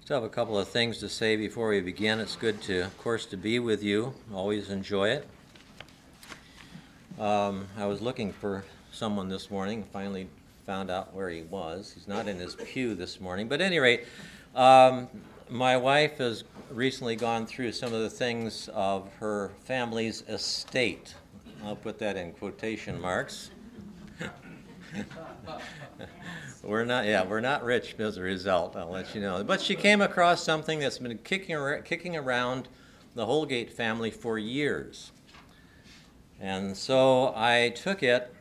Still have a couple of things to say before we begin. It's good to, of course, to be with you. Always enjoy it. I was looking for someone this morning. Finally found out where he was. He's not in his pew this morning. But at any rate, my wife has recently gone through some of the things of her family's estate. I'll put that in quotation marks. We're not rich as a result, I'll let you know. But she came across something that's been kicking around the Holgate family for years. And so I took it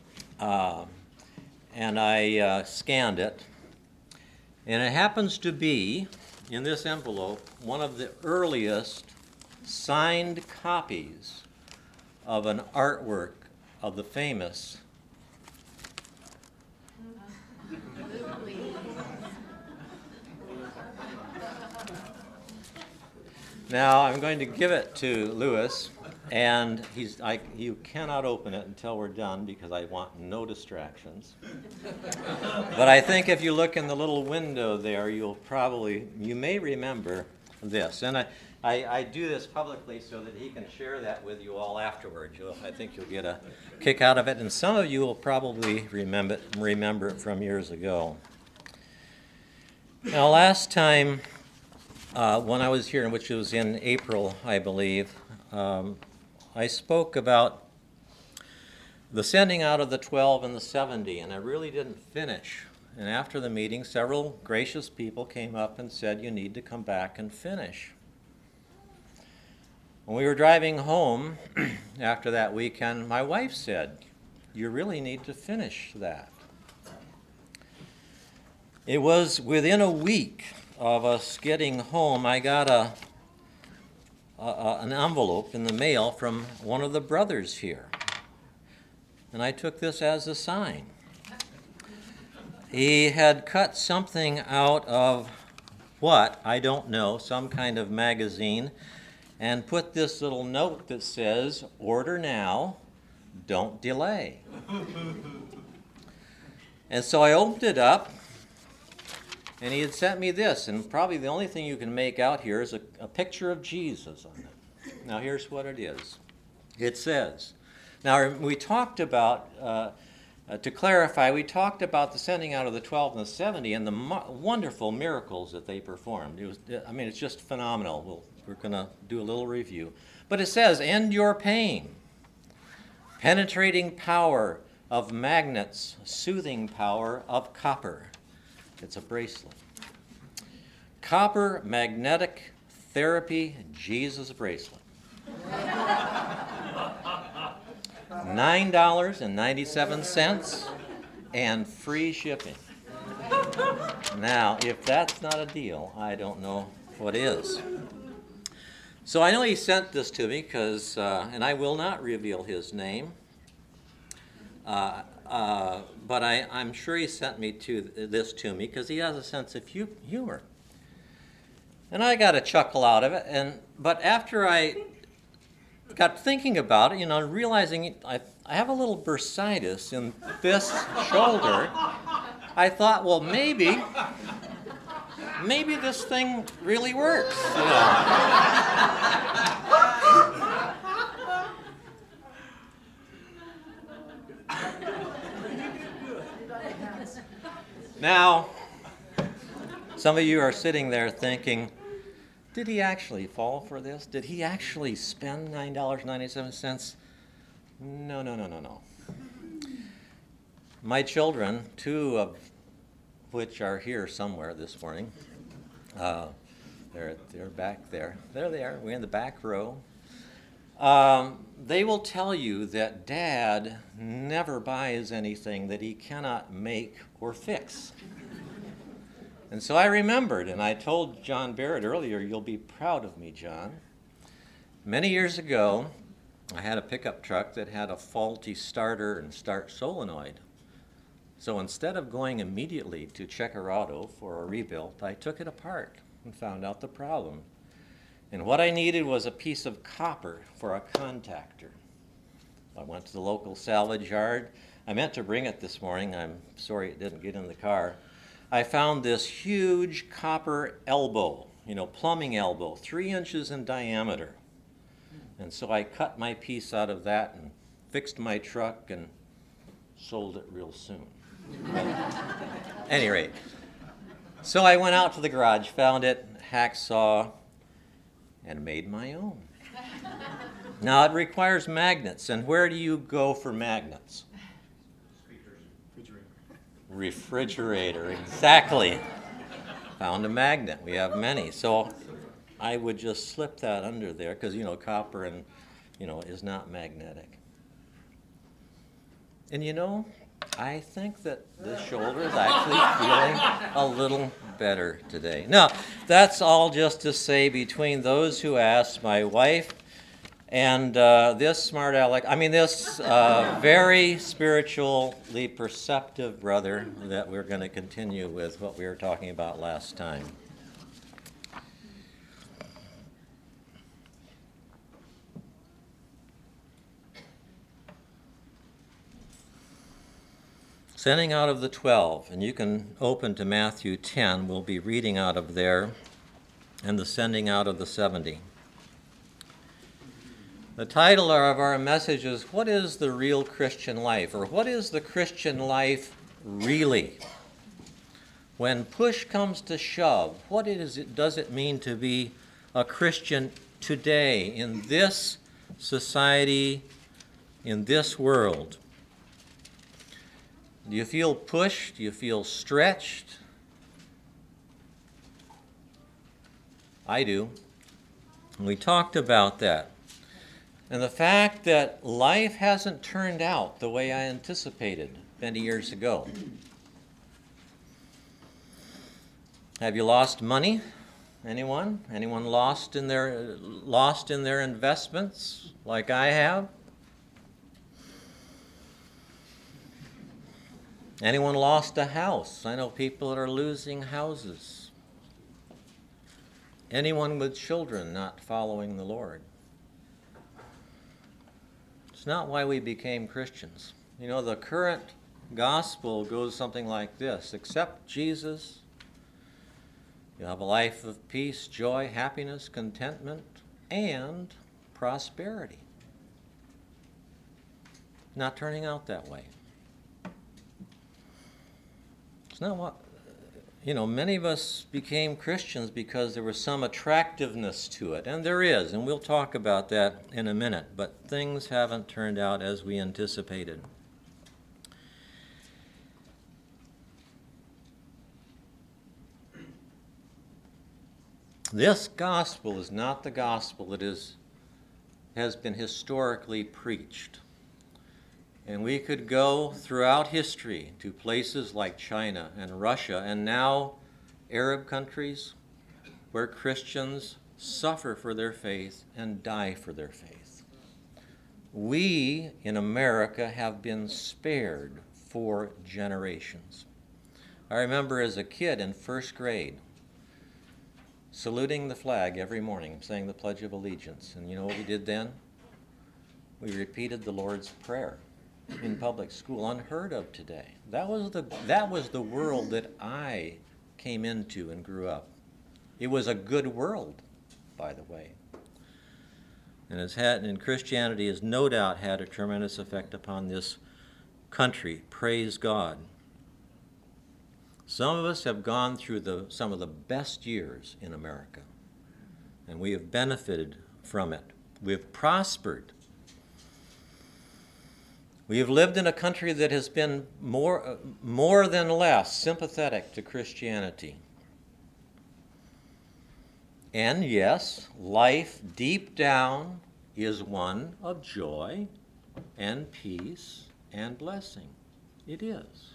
and I scanned it. And it happens to be, in this envelope, one of the earliest signed copies of an artwork of the famous Now, I'm going to give it to Lewis, and you cannot open it until we're done because I want no distractions. But I think if you look in the little window there, you may remember this. And I do this publicly so that he can share that with you all afterwards. I think you'll get a kick out of it, and some of you will probably remember it from years ago. Now, last time when I was here, which was in April, I believe, I spoke about the sending out of the 12 and the 70, and I really didn't finish. And after the meeting, several gracious people came up and said, you need to come back and finish. When we were driving home after that weekend, my wife said, you really need to finish that. It was within a week of us getting home, I got an envelope in the mail from one of the brothers here. And I took this as a sign. He had cut something out of what, I don't know, some kind of magazine, and put this little note that says, order now, don't delay. And so I opened it up, and he had sent me this, and probably the only thing you can make out here is a picture of Jesus on it. Now here's what it is. It says, now we talked about, to clarify, we talked about the sending out of the 12 and the 70 and the wonderful miracles that they performed. It's just phenomenal. We're going to do a little review. But it says, end your pain, penetrating power of magnets, soothing power of copper. It's a bracelet. Copper Magnetic Therapy Jesus bracelet. $9.97 and free shipping. Now, if that's not a deal, I don't know what is. So I know he sent this to me because, and I will not reveal his name. But I'm sure he sent this to me because he has a sense of humor. And I got a chuckle out of it. But after I got thinking about it, realizing I have a little bursitis in this shoulder, I thought, well, maybe this thing really works. Now, some of you are sitting there thinking, did he actually fall for this? Did he actually spend $9.97? No. My children, two of which are here somewhere this morning, they're back there. There they are. We're in the back row. They will tell you that Dad never buys anything that he cannot make or fix. And so I remembered, and I told John Barrett earlier, you'll be proud of me, John. Many years ago, I had a pickup truck that had a faulty starter and start solenoid. So instead of going immediately to Checker Auto for a rebuild, I took it apart and found out the problem. And what I needed was a piece of copper for a contactor. I went to the local salvage yard. I meant to bring it this morning. I'm sorry it didn't get in the car. I found this huge copper elbow, plumbing elbow, 3 inches in diameter. And so I cut my piece out of that and fixed my truck and sold it real soon. But at any rate, so I went out to the garage, found it, hacksaw, and made my own. Now it requires magnets, and where do you go for magnets? Refrigerator, exactly. Found a magnet. We have many. So I would just slip that under there because, copper and, is not magnetic. And, I think that this shoulder is actually feeling a little better today. Now, that's all just to say between those who asked, my wife and this smart aleck, this very spiritually perceptive brother that we're going to continue with what we were talking about last time. Sending out of the 12, and you can open to Matthew 10, we'll be reading out of there, and the sending out of the 70. The title of our message is, What is the Real Christian Life? Or what is the Christian life really? When push comes to shove, what does it mean to be a Christian today in this society, in this world? Do you feel pushed? Do you feel stretched? I do. And we talked about that. And the fact that life hasn't turned out the way I anticipated many years ago. Have you lost money? Anyone? Anyone lost in their investments like I have? Anyone lost a house? I know people that are losing houses. Anyone with children not following the Lord? It's not why we became Christians. The current gospel goes something like this. Accept Jesus. You have a life of peace, joy, happiness, contentment, and prosperity. Not turning out that way. It's not what, many of us became Christians because there was some attractiveness to it, and there is, and we'll talk about that in a minute, but things haven't turned out as we anticipated. This gospel is not the gospel that has been historically preached. And we could go throughout history to places like China and Russia and now Arab countries where Christians suffer for their faith and die for their faith. We in America have been spared for generations. I remember as a kid in first grade saluting the flag every morning, saying the Pledge of Allegiance. And you know what we did then? We repeated the Lord's Prayer in public school, unheard of today. That was the world that I came into and grew up. It was a good world, by the way. And Christianity has no doubt had a tremendous effect upon this country. Praise God. Some of us have gone through some of the best years in America, and we have benefited from it. We have prospered. We have lived in a country that has been more than less sympathetic to Christianity. And yes, life deep down is one of joy and peace and blessing. It is.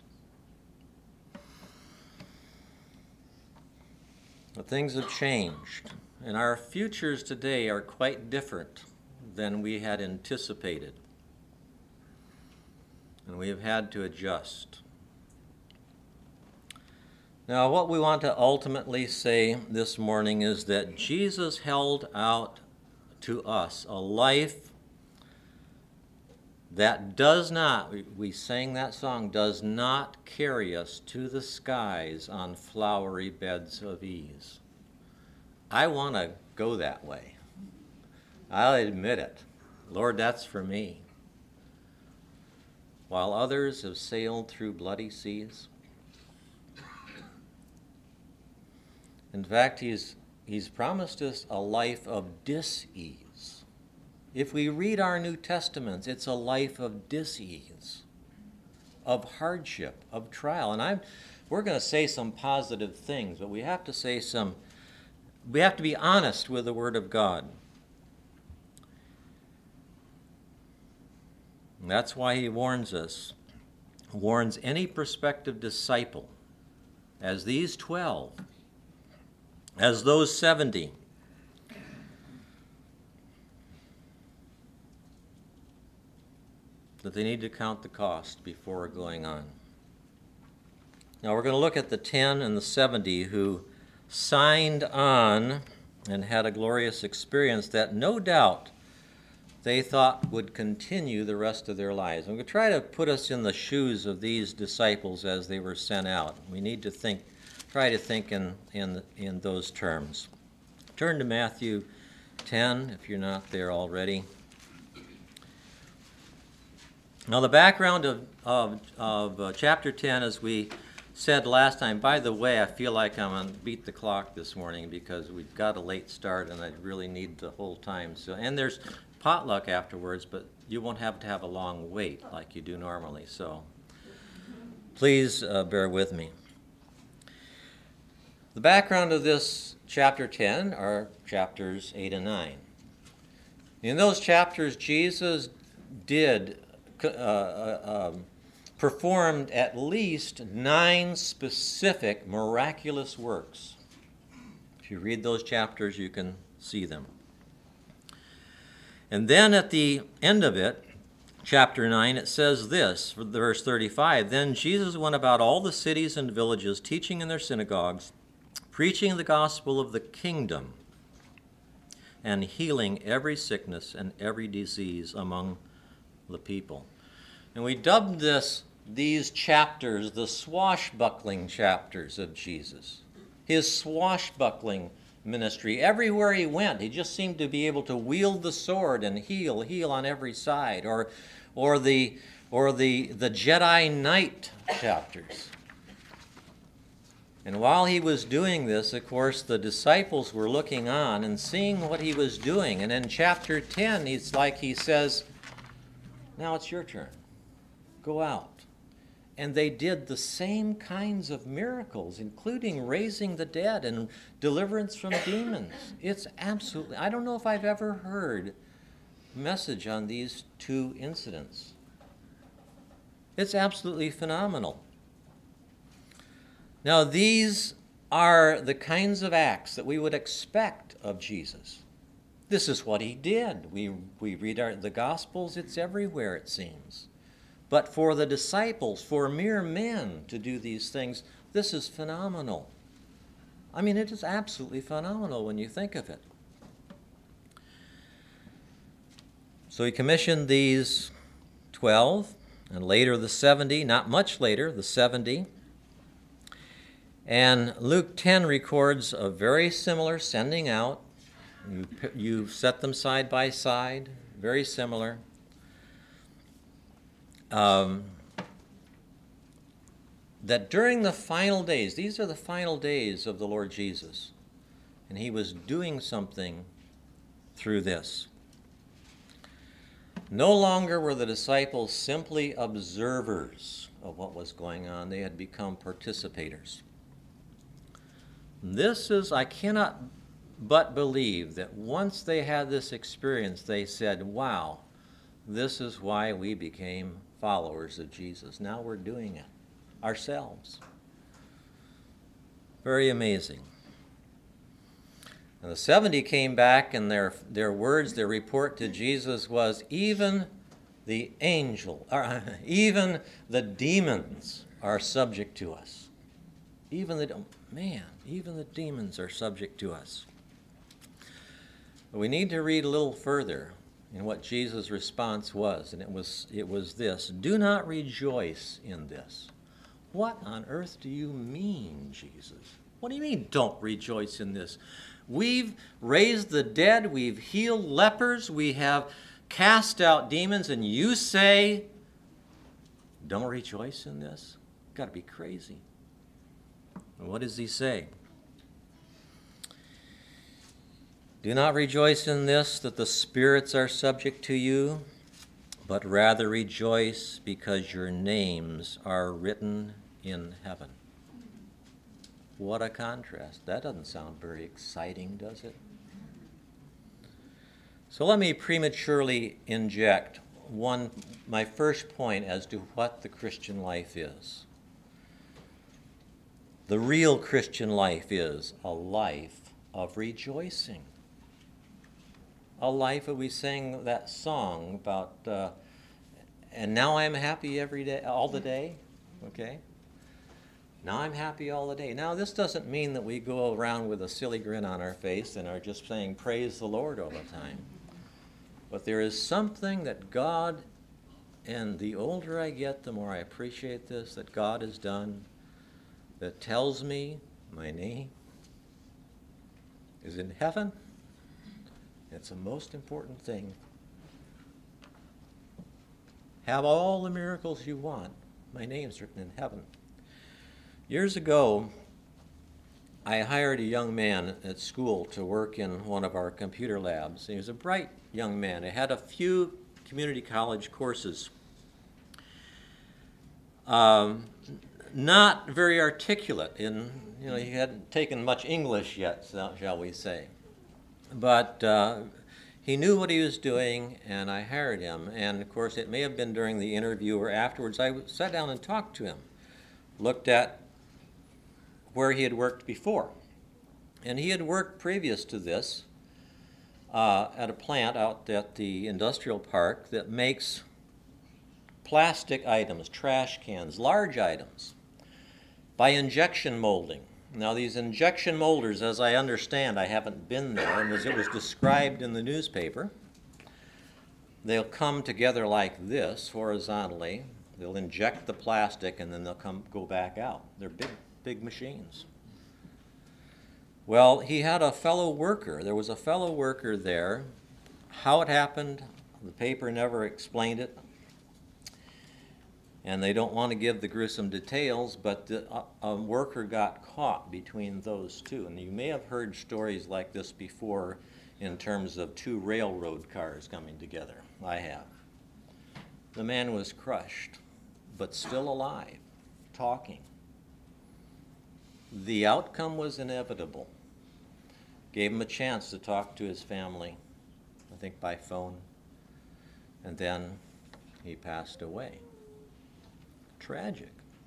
But things have changed, and our futures today are quite different than we had anticipated. And we have had to adjust. Now, what we want to ultimately say this morning is that Jesus held out to us a life that does not, we sang that song, does not carry us to the skies on flowery beds of ease. I want to go that way. I'll admit it. Lord, that's for me. While others have sailed through bloody seas. In fact, he's promised us a life of dis-ease. If we read our New Testaments, it's a life of dis-ease, of hardship, of trial. And we're going to say some positive things, but we have to be honest with the Word of God. And that's why he warns any prospective disciple, as these 12, as those 70, that they need to count the cost before going on. Now we're going to look at the 10 and the 70 who signed on and had a glorious experience that no doubt they thought would continue the rest of their lives. I'm going to try to put us in the shoes of these disciples as they were sent out. We need to try to think in those terms. Turn to Matthew 10 if you're not there already. Now the background of chapter 10, as we said last time, by the way, I feel like I'm on beat the clock this morning because we've got a late start and I really need the whole time. And there's potluck afterwards, but you won't have to have a long wait like you do normally. So please bear with me. The background of this chapter 10 are chapters 8 and 9. In those chapters, Jesus performed at least 9 specific miraculous works. If you read those chapters, you can see them. And then at the end of it, chapter 9, it says this, verse 35, "Then Jesus went about all the cities and villages, teaching in their synagogues, preaching the gospel of the kingdom, and healing every sickness and every disease among the people." And we dubbed these chapters the swashbuckling chapters of Jesus. His swashbuckling ministry. Everywhere he went, he just seemed to be able to wield the sword and heal on every side. Or the Jedi Knight chapters. And while he was doing this, of course, the disciples were looking on and seeing what he was doing. And in chapter 10, it's like he says, "Now it's your turn. Go out." And they did the same kinds of miracles, including raising the dead and deliverance from demons. It's absolutely, I don't know if I've ever heard a message on these 2 incidents. It's absolutely phenomenal. Now, these are the kinds of acts that we would expect of Jesus. This is what he did. We read the Gospels, it's everywhere, it seems. But for the disciples, for mere men to do these things, this is phenomenal. I mean, it is absolutely phenomenal when you think of it. So he commissioned these 12, and later the 70, not much later, the 70. And Luke 10 records a very similar sending out. You set them side by side, very similar. That during the final days, these are the final days of the Lord Jesus, and he was doing something through this. No longer were the disciples simply observers of what was going on. They had become participators. I cannot but believe that once they had this experience, they said, "Wow, this is why we became followers of Jesus. Now we're doing it ourselves." Very amazing. And the 70 came back, and their report to Jesus was, even the demons are subject to us. Even the demons are subject to us. But we need to read a little further and what Jesus' response was, and it was this: do not rejoice in this. What on earth do you mean, Jesus? What do you mean, don't rejoice in this? We've raised the dead, we've healed lepers, we have cast out demons, and you say, don't rejoice in this? You've got to be crazy. And what does he say? Do not rejoice in this, that the spirits are subject to you, but rather rejoice because your names are written in heaven. What a contrast. That doesn't sound very exciting, does it? So let me prematurely inject my first point as to what the Christian life is. The real Christian life is a life of rejoicing. A life of, we sang that song about, and now I'm happy every day, all the day, okay? Now I'm happy all the day. Now, this doesn't mean that we go around with a silly grin on our face and are just saying, praise the Lord all the time. But there is something that God, and the older I get, the more I appreciate this, that God has done, that tells me my name is in heaven. It's the most important thing. Have all the miracles you want. My name's written in heaven. Years ago, I hired a young man at school to work in one of our computer labs. He was a bright young man. He had a few community college courses. Not very articulate in, he hadn't taken much English yet, shall we say. But he knew what he was doing, and I hired him. And, of course, it may have been during the interview or afterwards. I sat down and talked to him, looked at where he had worked before. And he had worked previous to this at a plant out at the industrial park that makes plastic items, trash cans, large items, by injection molding. Now, these injection molders, as I understand, I haven't been there, and as it was described in the newspaper, they'll come together like this, horizontally. They'll inject the plastic, and then they'll go back out. They're big machines. Well, he had a fellow worker. There was a fellow worker there. How it happened, the paper never explained it. And they don't want to give the gruesome details, but a worker got caught between those two. And you may have heard stories like this before in terms of two railroad cars coming together. I have. The man was crushed, but still alive, talking. The outcome was inevitable. Gave him a chance to talk to his family, I think by phone. And then he passed away. Tragic.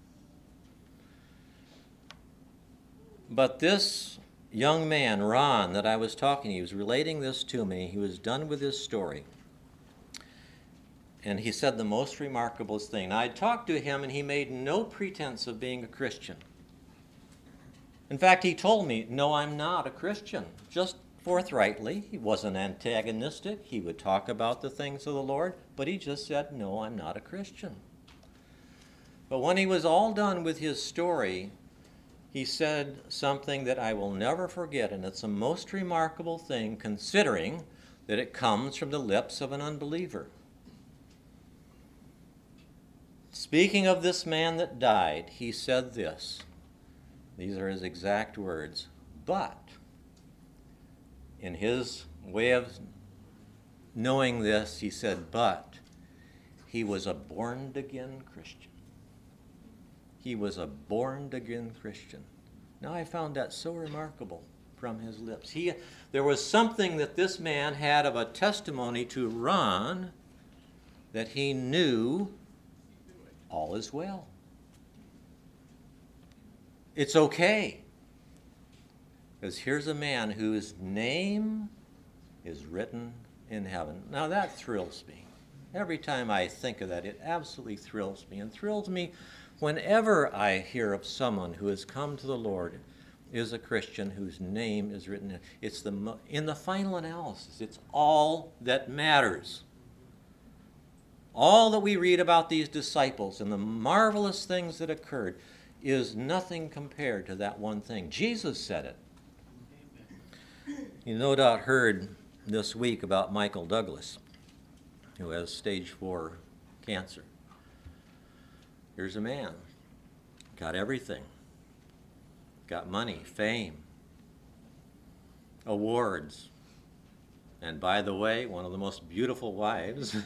But this young man, Ron, that I was talking to, he was relating this to me. He was done with his story. And he said the most remarkable thing. Now, I talked to him, and he made no pretense of being a Christian. In fact, he told me, no, I'm not a Christian. Just forthrightly. He wasn't antagonistic. He would talk about the things of the Lord, but he just said, no, I'm not a Christian. But when he was all done with his story, he said something that I will never forget, and it's the most remarkable thing considering that it comes from the lips of an unbeliever. Speaking of this man that died, he said this. These are his exact words. But, in his way of knowing this, he said, but he was a born-again Christian. He was a born-again Christian. Now, I found that so remarkable from his lips. There was something that this man had of a testimony to Ron that he knew all is well. It's okay. Because here's a man whose name is written in heaven. Now, that thrills me. Every time I think of that, it absolutely thrills me. And thrills me whenever I hear of someone who has come to the Lord is a Christian whose name is written in. It's in the final analysis, it's all that matters. All that we read about these disciples and the marvelous things that occurred is nothing compared to that one thing. Jesus said it. You no doubt heard this week about Michael Douglas, who has stage 4 cancer. Here's a man, got everything. Got money, fame, awards, and by the way, one of the most beautiful wives.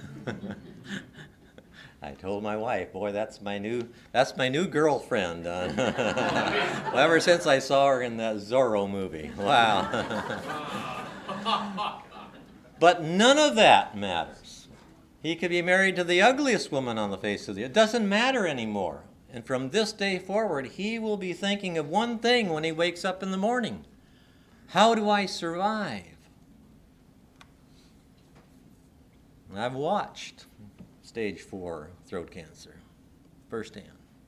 I told my wife, boy, that's my new girlfriend. Well, ever since I saw her in that Zorro movie. Wow. But none of that matters. He could be married to the ugliest woman on the face of the earth. It doesn't matter anymore. And from this day forward, he will be thinking of one thing when he wakes up in the morning. How do I survive? And I've watched stage 4 throat cancer firsthand.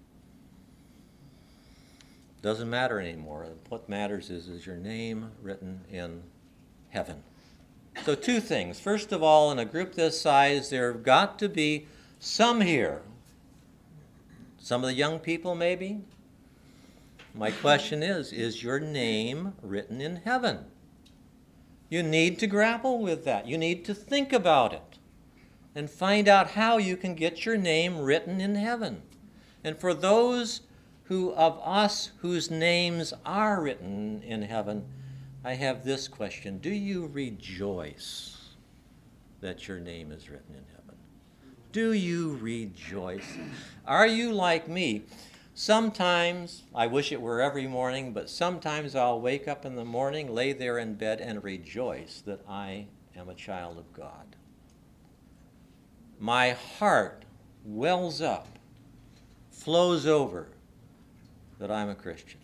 Doesn't matter anymore. What matters is your name written in heaven. So 2 things. First of all, in a group this size, there have got to be some here. Some of the young people, maybe. My question is your name written in heaven? You need to grapple with that. You need to think about it and find out how you can get your name written in heaven. And for those of us whose names are written in heaven, I have this question. Do you rejoice that your name is written in heaven? Do you rejoice? Are you like me? Sometimes, I wish it were every morning, but sometimes I'll wake up in the morning, lay there in bed, and rejoice that I am a child of God. My heart wells up, flows over, that I'm a Christian.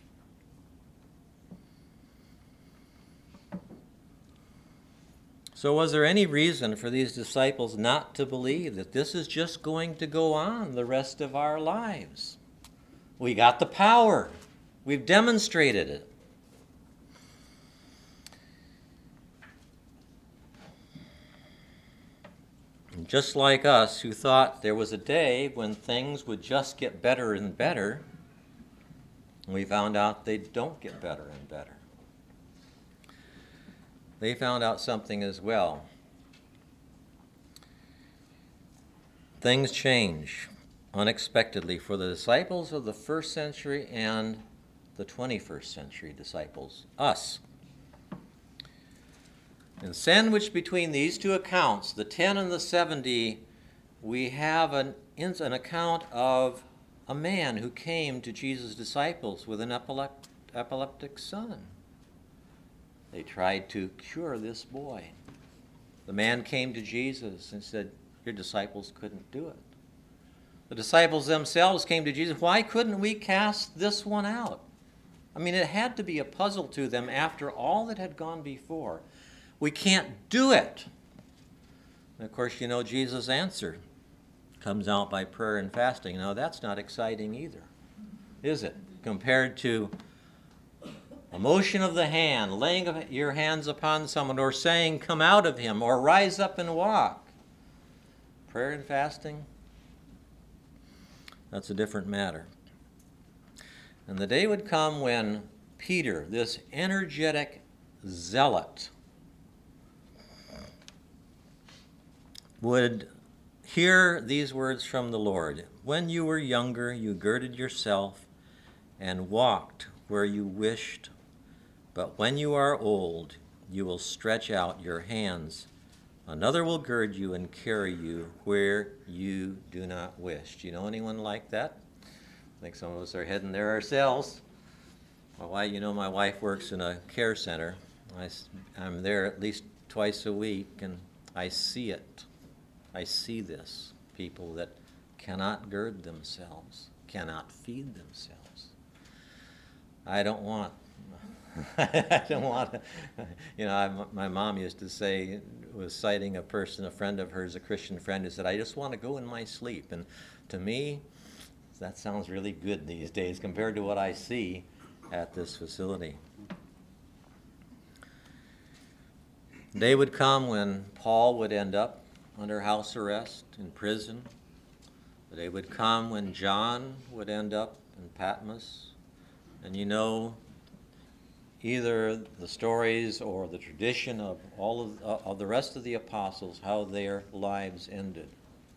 So was there any reason for these disciples not to believe that this is just going to go on the rest of our lives? We got the power. We've demonstrated it. And just like us, who thought there was a day when things would just get better and better, we found out they don't get better and better. They found out something as well. Things change unexpectedly for the disciples of the first century and the 21st century disciples, us. And sandwiched between these 2 accounts, the 10 and the 70, we have an account of a man who came to Jesus' disciples with an epileptic son. They tried to cure this boy. The man came to Jesus and said, your disciples couldn't do it. The disciples themselves came to Jesus. Why couldn't we cast this one out? I mean, it had to be a puzzle to them after all that had gone before. We can't do it. And of course, you know, Jesus' answer comes out by prayer and fasting. Now, that's not exciting either, is it? Compared to a motion of the hand, laying your hands upon someone, or saying, come out of him, or rise up and walk. Prayer and fasting, that's a different matter. And the day would come when Peter, this energetic zealot, would hear these words from the Lord. When you were younger, you girded yourself and walked where you wished. But when you are old, you will stretch out your hands. Another will gird you and carry you where you do not wish. Do you know anyone like that? I think some of us are heading there ourselves. My wife works in a care center. I'm there at least twice a week, and I see it. I see this. People that cannot gird themselves, cannot feed themselves. I don't want my mom used to say, was citing a friend of hers, a Christian friend, who said, I just want to go in my sleep. And to me, that sounds really good these days compared to what I see. at this facility. The day would come when Paul would end up under house arrest in prison. The day would come when John would end up in Patmos. And you know either the stories or the tradition of all of the rest of the apostles, how their lives ended.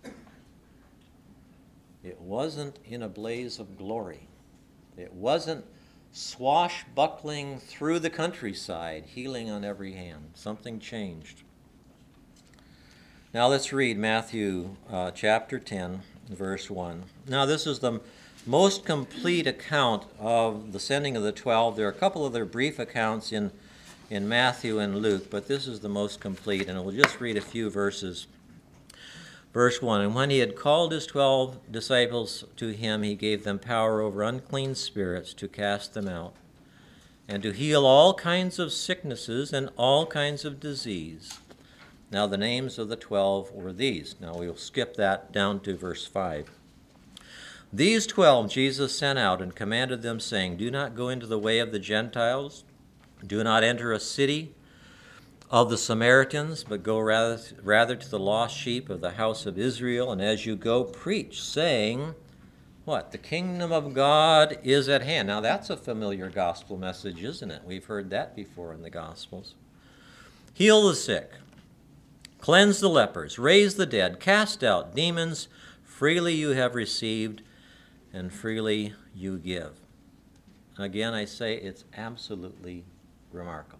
It wasn't in a blaze of glory. It wasn't swashbuckling through the countryside, healing on every hand. Something changed. Now let's read Matthew chapter 10, verse 1. Now this is the most complete account of the sending of the 12. There are a couple other brief accounts in Matthew and Luke, but this is the most complete, and we'll just read a few verses. Verse 1, and when he had called his 12 disciples to him, he gave them power over unclean spirits to cast them out, and to heal all kinds of sicknesses and all kinds of disease. Now the names of the 12 were these. Now we'll skip that down to verse 5. These 12 Jesus sent out and commanded them, saying, do not go into the way of the Gentiles, do not enter a city of the Samaritans, but go rather to the lost sheep of the house of Israel. And as you go, preach, saying, what? The kingdom of God is at hand. Now that's a familiar gospel message, isn't it? We've heard that before in the Gospels. Heal the sick, cleanse the lepers, raise the dead, cast out demons. Freely you have received, and freely you give. Again, I say it's absolutely remarkable.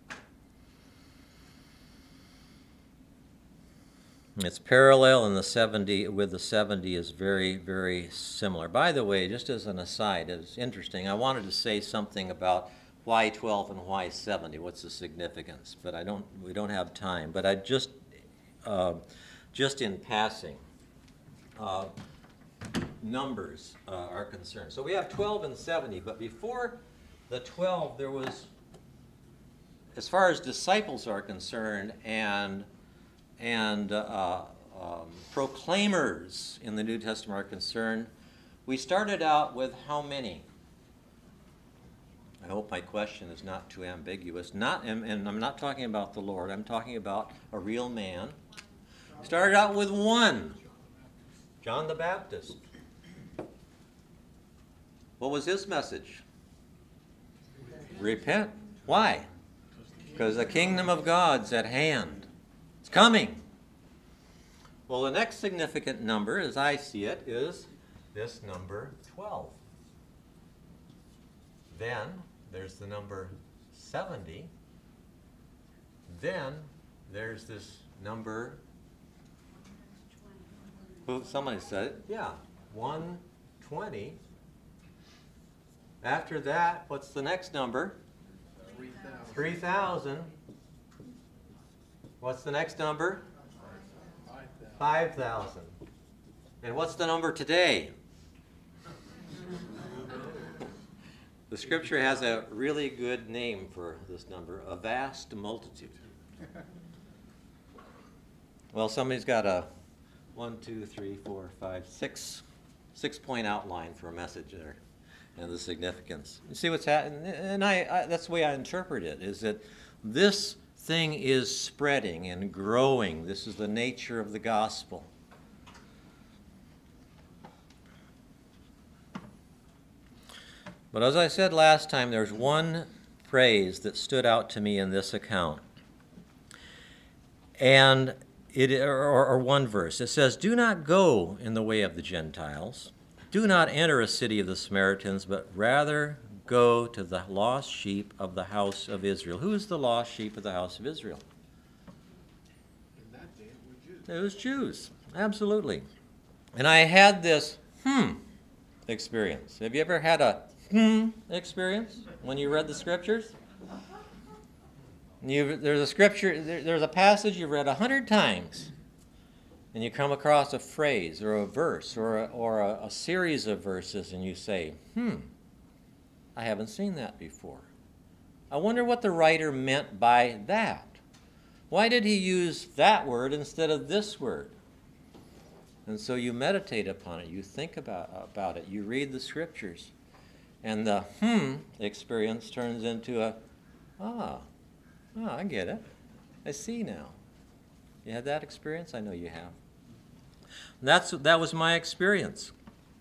Its parallel in the 70 with the 70 is very, very similar. By the way, just as an aside, it's interesting. I wanted to say something about why 12 and why 70. What's the significance? But we don't have time. But I just in passing, numbers are concerned. So we have 12 and 70. But before the 12, there was, as far as disciples are concerned, and proclaimers in the New Testament are concerned, we started out with how many? I hope my question is not too ambiguous. And I'm not talking about the Lord. I'm talking about a real man. Started out with one, John the Baptist. What was his message? Repent. Why? Because the kingdom of God's at hand. Coming. Well, the next significant number, as I see it, is this number 12. Then there's the number 70. Then there's this number, somebody said it, yeah, 120. After that, what's the next number? 3,000. What's the next number? 5,000. And what's the number today? The scripture has a really good name for this number, a vast multitude. Well, somebody's got a 1, 2, 3, 4, 5, 6-point outline for a message there and the significance. You see what's happening? And I that's the way I interpret it, is that this thing is spreading and growing. This is the nature of the gospel. But as I said last time, there's one phrase that stood out to me in this account. And or one verse. It says, do not go in the way of the Gentiles. Do not enter a city of the Samaritans, but rather go to the lost sheep of the house of Israel. Who is the lost sheep of the house of Israel? In that day, it were Jews. It was Jews, absolutely. And I had this experience. Have you ever had a experience when you read the scriptures? There's a scripture, there's a passage you've read 100 times, and you come across a phrase or a verse or a series of verses, and you say, I haven't seen that before. I wonder what the writer meant by that. Why did he use that word instead of this word? And so you meditate upon it, you think about it, you read the scriptures, And the experience turns into a, I get it. I see now. You had that experience? I know you have. That was my experience.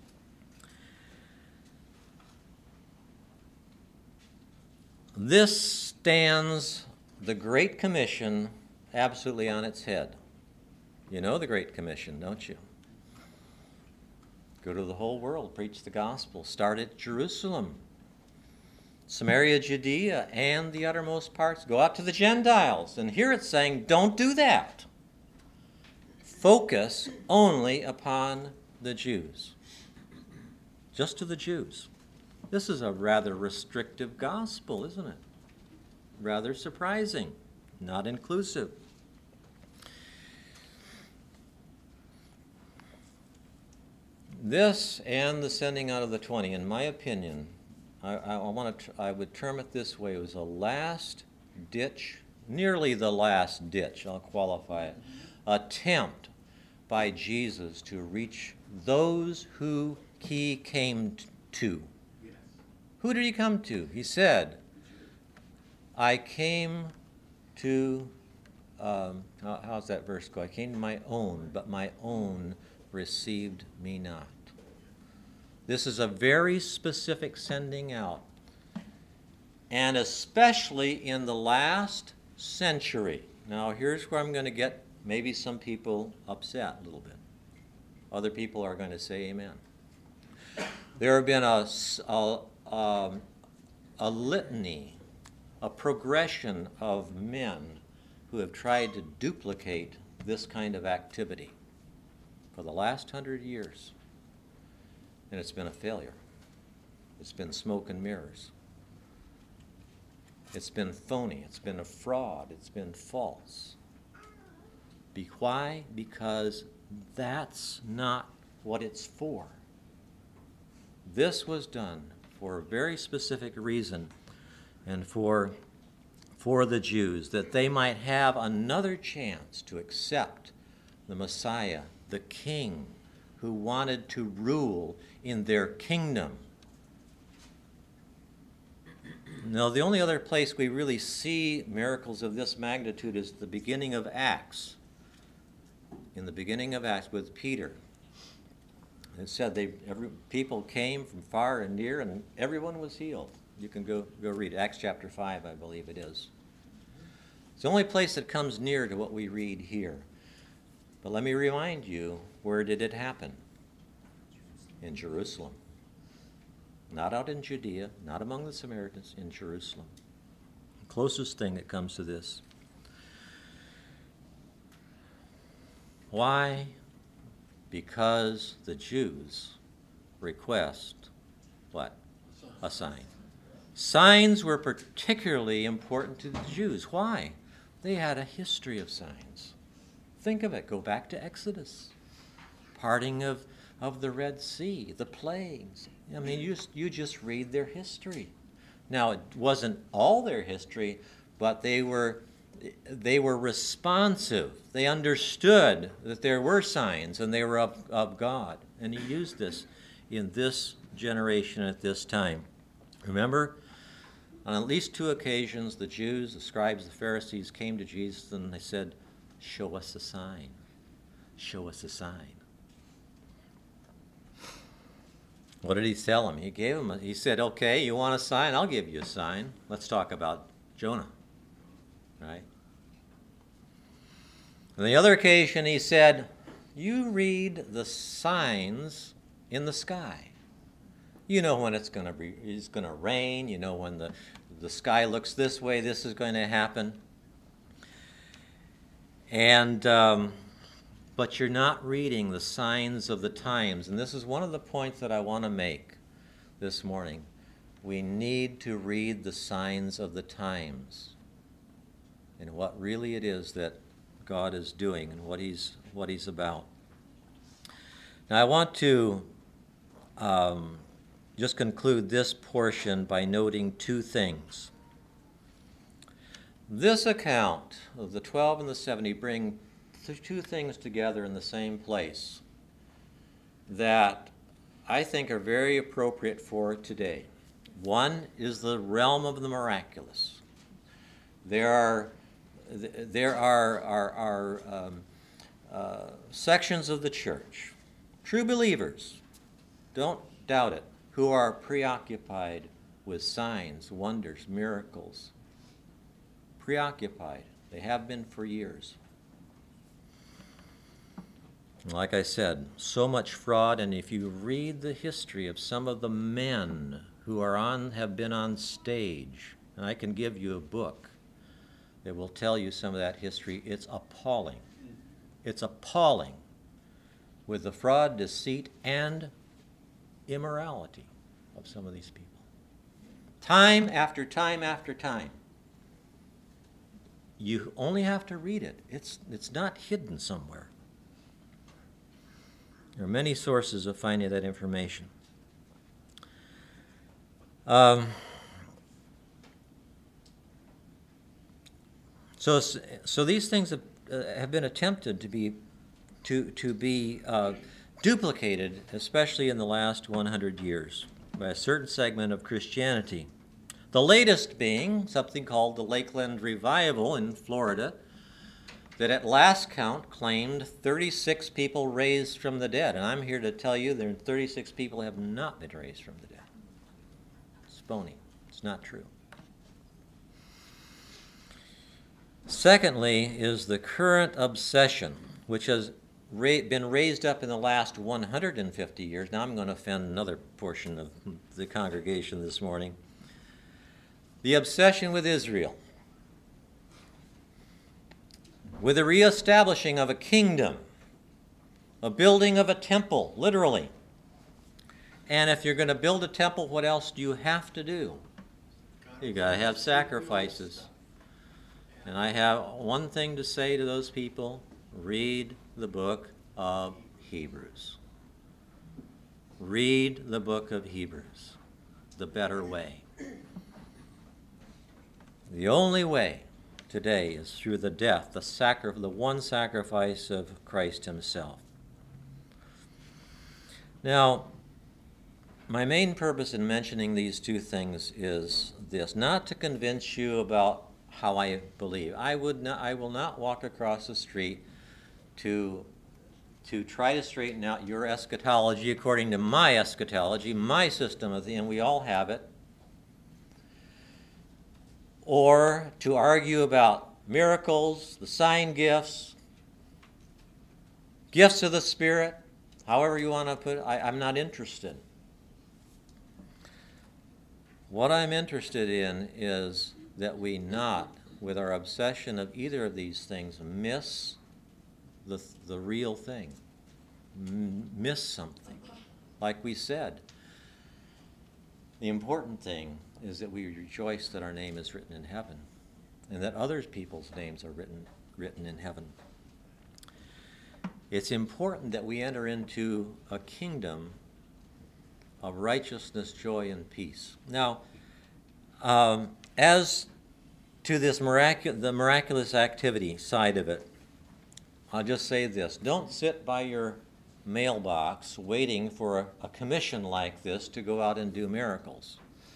This stands the Great Commission absolutely on its head. You know the Great Commission, don't you? Go to the whole world, preach the gospel. Start at Jerusalem, Samaria, Judea, and the uttermost parts. Go out to the Gentiles. And here it's saying, don't do that. Focus only upon the Jews. Just to the Jews. This is a rather restrictive gospel, isn't it? Rather surprising, not inclusive. This and the sending out of the 20, in my opinion, I would term it this way: it was a last ditch, nearly the last ditch, I'll qualify it, attempt by Jesus to reach those who he came to. Yes. Who did he come to? He said, I came to, how's that verse go? I came to my own, but my own received me not. This is a very specific sending out. And especially in the last century. Now, here's where I'm going to get maybe some people upset a little bit. Other people are going to say amen. There have been a litany, a progression of men who have tried to duplicate this kind of activity for the last 100 years. And it's been a failure. It's been smoke and mirrors. It's been phony. It's been a fraud. It's been false. Why? Because that's not what it's for. This was done for a very specific reason, and for the Jews, that they might have another chance to accept the Messiah, the King, who wanted to rule in their kingdom. Now, the only other place we really see miracles of this magnitude is the beginning of Acts. In the beginning of Acts with Peter. It said people came from far and near, and everyone was healed. You can go read Acts chapter 5, I believe it is. It's the only place that comes near to what we read here. But let me remind you, where did it happen? In Jerusalem. Not out in Judea, not among the Samaritans, in Jerusalem. The closest thing that comes to this. Why? Because the Jews request what? A sign. Signs were particularly important to the Jews. Why? They had a history of signs. Think of it. Go back to Exodus. Parting of the Red Sea, the plagues. I mean, you just read their history. Now, it wasn't all their history, but they were responsive. They understood that there were signs and they were of God. And he used this in this generation at this time. Remember, on at least 2 occasions, the Jews, the scribes, the Pharisees came to Jesus and they said, show us a sign. Show us a sign. What did he tell them? He said, okay, you want a sign? I'll give you a sign. Let's talk about Jonah. Right? On the other occasion, he said, you read the signs in the sky. You know when it's going to rain. You know when the sky looks this way, this is going to happen. And but you're not reading the signs of the times. And this is one of the points that I want to make this morning. We need to read the signs of the times and what really it is that God is doing and what he's about. Now I want to just conclude this portion by noting 2 things. This account of the 12 and the 70 bring 2 things together in the same place that I think are very appropriate for today. One is the realm of the miraculous. There are sections of the church, true believers, don't doubt it, who are preoccupied with signs, wonders, miracles. Preoccupied. They have been for years. Like I said, so much fraud, and if you read the history of some of the men who have been on stage, and I can give you a book that will tell you some of that history, it's appalling. It's appalling with the fraud, deceit, and immorality of some of these people. Time after time after time. You only have to read it. It's not hidden somewhere. There are many sources of finding that information. So these things have been attempted to be duplicated, especially in the last 100 years, by a certain segment of Christianity. The latest being something called the Lakeland Revival in Florida, that at last count claimed 36 people raised from the dead. And I'm here to tell you that 36 people have not been raised from the dead. It's phony. It's not true. Secondly is the current obsession, which has been raised up in the last 150 years. Now I'm going to offend another portion of the congregation this morning. The obsession with Israel, with the reestablishing of a kingdom, a building of a temple, literally. And if you're going to build a temple, what else do you have to do? You got to have sacrifices. And I have one thing to say to those people: read the book of Hebrews. Read the book of Hebrews, the better way. The only way today is through the death, the one sacrifice of Christ himself. Now, my main purpose in mentioning these two things is this: not to convince you about how I believe. I will not walk across the street to try to straighten out your eschatology according to my eschatology, my system of and we all have it, or to argue about miracles, the sign gifts, gifts of the Spirit, however you want to put it. I'm not interested. What I'm interested in is that we not, with our obsession of either of these things, miss the real thing, miss something. Like we said, the important thing is that we rejoice that our name is written in heaven, and that other people's names are written in heaven. It's important that we enter into a kingdom of righteousness, joy, and peace. Now, as to this the miraculous activity side of it, I'll just say this: don't sit by your mailbox waiting for a commission like this to go out and do miracles.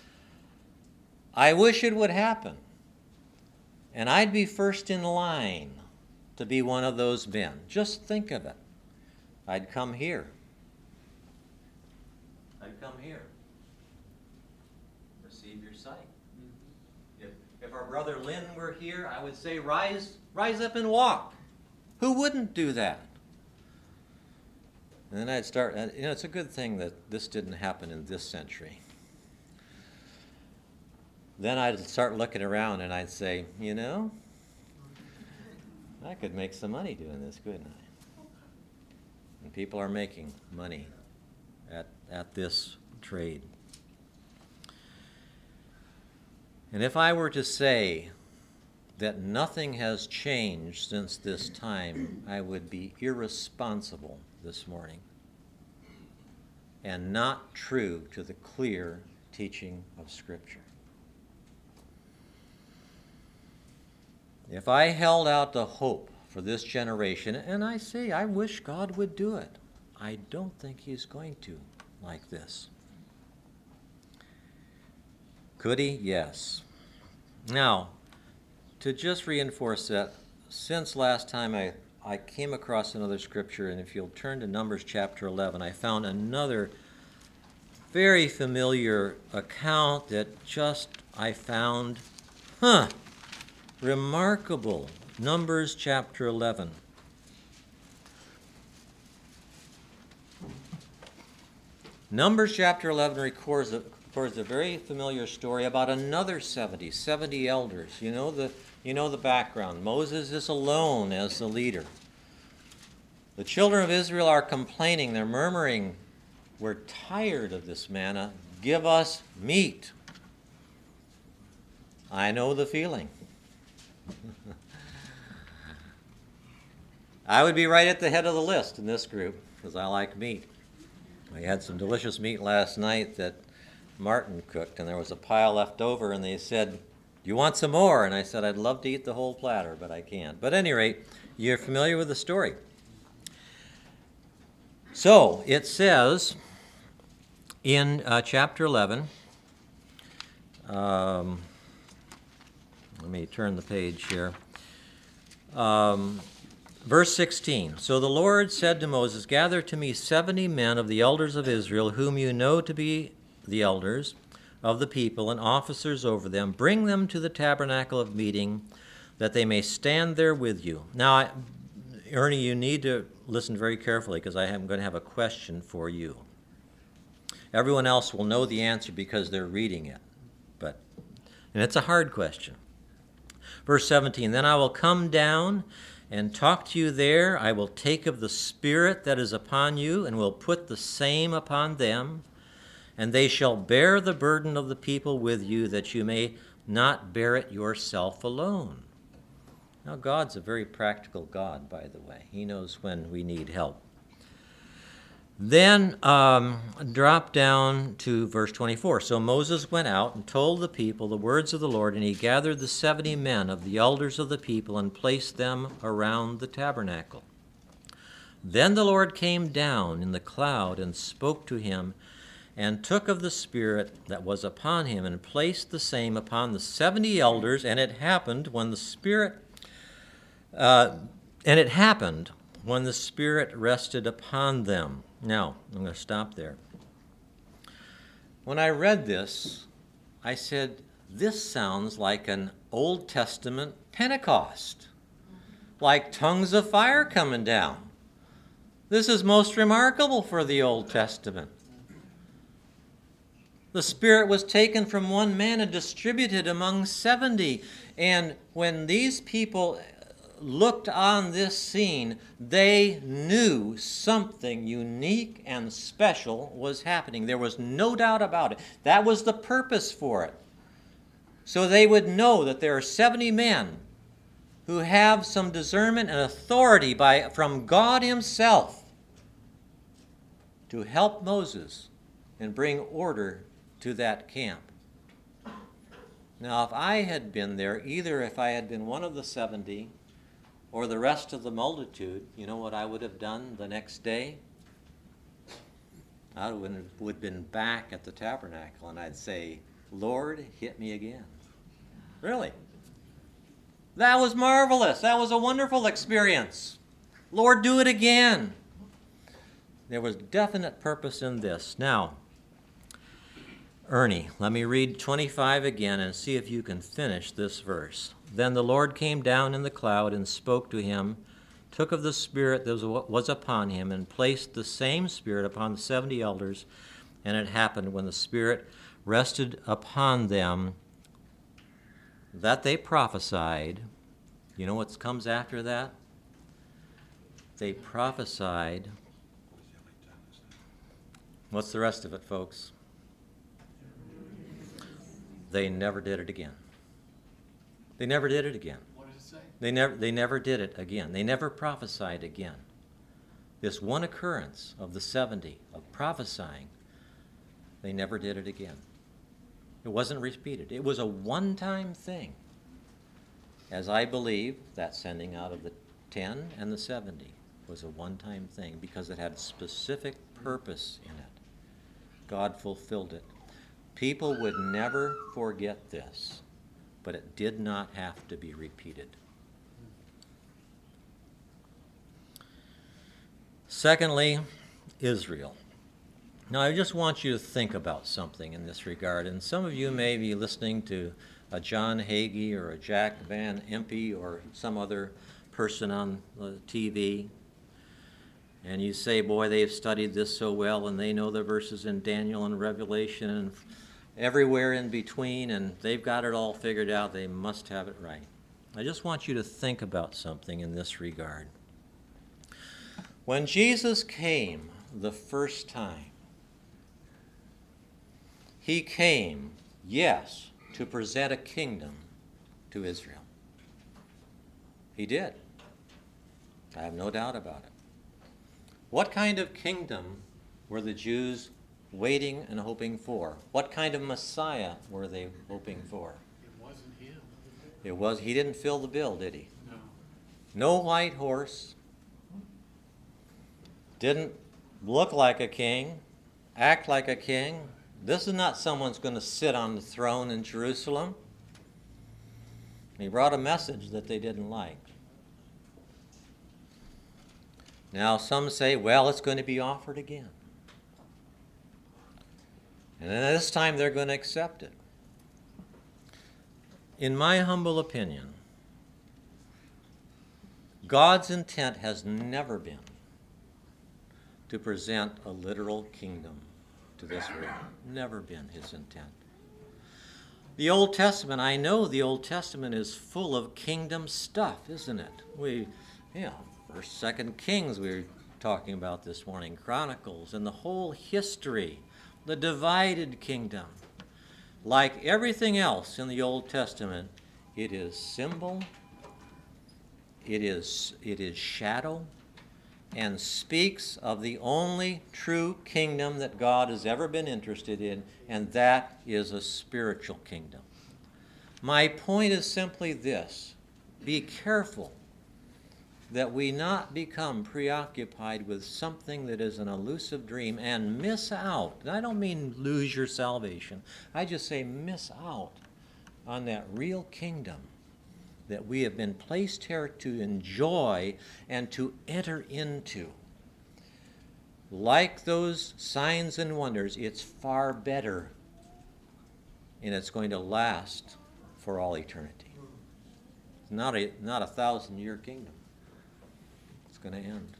I wish it would happen, and I'd be first in line to be one of those men. Just think of it. I'd come here. Receive your sight. If our brother Lynn were here, I would say, rise up and walk. Who wouldn't do that? And then I'd start, it's a good thing that this didn't happen in this century. Then I'd start looking around and I'd say, I could make some money doing this, couldn't I? And people are making money at this trade. And if I were to say that nothing has changed since this time, I would be irresponsible this morning and not true to the clear teaching of Scripture. If I held out the hope for this generation, and I say I wish God would do it, I don't think he's going to like this. Could he? Yes. Now, to just reinforce that, since last time I came across another scripture, and if you'll turn to Numbers chapter 11, I found another very familiar account that just I found, remarkable. Numbers chapter 11. Numbers chapter 11 records a very familiar story about another 70 elders. You know the background. Moses is alone as the leader. The children of Israel are complaining. They're murmuring, "We're tired of this manna. Give us meat." I know the feeling. I would be right at the head of the list in this group because I like meat. I had some delicious meat last night that Martin cooked, and there was a pile left over, and they said, "Do you want some more?" And I said, "I'd love to eat the whole platter, but I can't." But at any rate, you're familiar with the story. So it says in chapter 11, let me turn the page here. Verse 16, "So the Lord said to Moses, 'Gather to me 70 men of the elders of Israel, whom you know to be the elders of the people and officers over them. Bring them to the tabernacle of meeting, that they may stand there with you.'" Now, Ernie, you need to listen very carefully because I am going to have a question for you. Everyone else will know the answer because they're reading it, and it's a hard question. Verse 17, "Then I will come down and talk to you there. I will take of the Spirit that is upon you and will put the same upon them, and they shall bear the burden of the people with you, that you may not bear it yourself alone." Now, God's a very practical God, by the way. He knows when we need help. Then drop down to verse 24. "So Moses went out and told the people the words of the Lord, and he gathered the 70 men of the elders of the people and placed them around the tabernacle. Then the Lord came down in the cloud and spoke to him, and took of the Spirit that was upon him and placed the same upon the 70 elders. And it happened when the Spirit rested upon them." Now, I'm going to stop there. When I read this, I said, this sounds like an Old Testament Pentecost, like tongues of fire coming down. This is most remarkable for the Old Testament. The Spirit was taken from one man and distributed among 70. And when these people looked on this scene, they knew something unique and special was happening. There was no doubt about it. That was the purpose for it. So they would know that there are 70 men who have some discernment and authority from God himself to help Moses and bring order to that camp. Now, if I had been there, either if I had been one of the 70 or the rest of the multitude, you know what I would have done the next day? I would have been back at the tabernacle, and I'd say, "Lord, hit me again." Really? That was marvelous. That was a wonderful experience. Lord, do it again. There was definite purpose in this. Now, Ernie, let me read 25 again and see if you can finish this verse. "Then the Lord came down in the cloud and spoke to him, took of the Spirit that was upon him, and placed the same Spirit upon the 70 elders. And it happened when the Spirit rested upon them that they prophesied." You know what comes after that? They prophesied. What's the rest of it, folks? They never did it again. They never did it again. What does it say? They never did it again. They never prophesied again. This one occurrence of the 70, of prophesying, they never did it again. It wasn't repeated. It was a one-time thing. As I believe, that sending out of the 10 and the 70 was a one-time thing because it had specific purpose in it. God fulfilled it. People would never forget this, but it did not have to be repeated. Secondly, Israel. Now, I just want you to think about something in this regard, and some of you may be listening to a John Hagee or a Jack Van Impe or some other person on the TV, and you say, boy, they've studied this so well, and they know the verses in Daniel and Revelation and everywhere in between, and they've got it all figured out. They must have it right. I just want you to think about something in this regard. When Jesus came the first time, he came, yes, to present a kingdom to Israel. He did. I have no doubt about it. What kind of kingdom were the Jews waiting and hoping for? What kind of Messiah were they hoping for? It wasn't him. It was. He didn't fill the bill, did he? No. No white horse. Didn't look like a king, act like a king. This is not someone's going to sit on the throne in Jerusalem. He brought a message that they didn't like. Now some say, well, it's going to be offered again. And then this time they're going to accept it. In my humble opinion, God's intent has never been to present a literal kingdom to this world. Never been his intent. The Old Testament, I know the Old Testament is full of kingdom stuff, isn't it? First, Second Kings we were talking about this morning, Chronicles, and the whole history, the divided kingdom. Like everything else in the Old Testament, it is symbol, it is shadow, and speaks of the only true kingdom that God has ever been interested in, and that is a spiritual kingdom. My point is simply this: be careful that we not become preoccupied with something that is an elusive dream and miss out. And I don't mean lose your salvation. I just say miss out on that real kingdom that we have been placed here to enjoy and to enter into. Like those signs and wonders, it's far better, and it's going to last for all eternity. It's not a 1,000-year kingdom. It's going to end.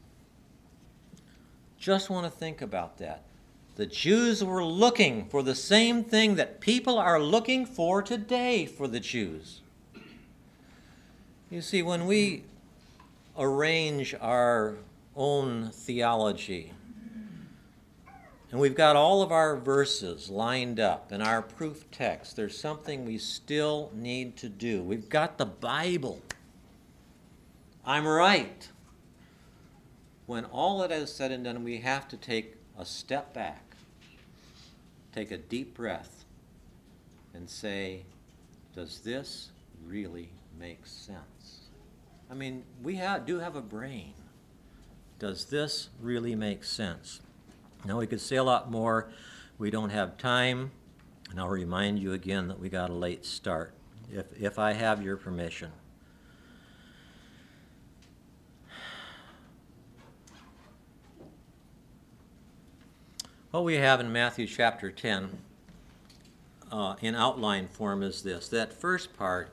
Just want to think about that. The Jews were looking for the same thing that people are looking for today for the Jews. You see, when we arrange our own theology, and we've got all of our verses lined up and our proof text, there's something we still need to do. We've got the Bible. I'm right. When all that is said and done, we have to take a step back, take a deep breath, and say, does this really make sense? I mean, we do have a brain. Does this really make sense? Now, we could say a lot more. We don't have time, and I'll remind you again that we got a late start, if I have your permission. What we have in Matthew chapter 10 in outline form is this. That first part,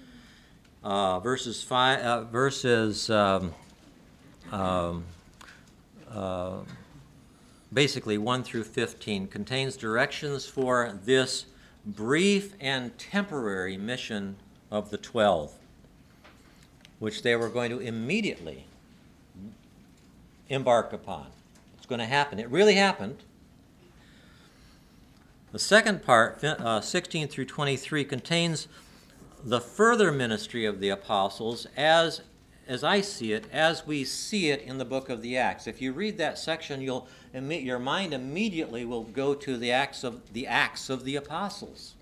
basically 1 through 15, contains directions for this brief and temporary mission of the 12, which they were going to immediately embark upon. It's going to happen. It really happened. The second part, 16 through 23, contains the further ministry of the apostles as I see it, as we see it in the book of the Acts. If you read that section, your mind immediately will go to the Acts of the Apostles.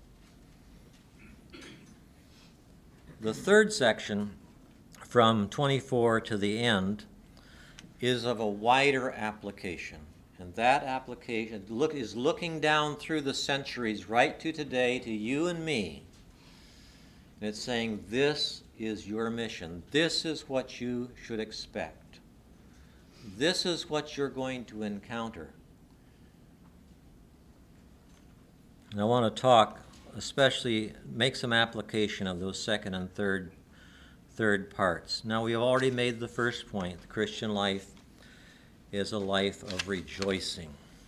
The third section, from 24 to the end, is of a wider application. And that application is looking down through the centuries right to today, to you and me. And it's saying, this is your mission. This is what you should expect. This is what you're going to encounter. And I want to talk, especially make some application of those second and third parts. Now, we have already made the first point. The Christian life is a life of rejoicing.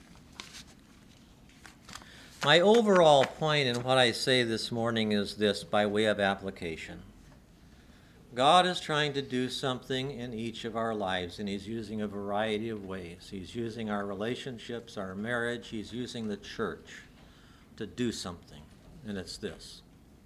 My overall point in what I say this morning is this, by way of application. God is trying to do something in each of our lives, and He's using a variety of ways. He's using our relationships, our marriage. He's using the church to do something, and it's this.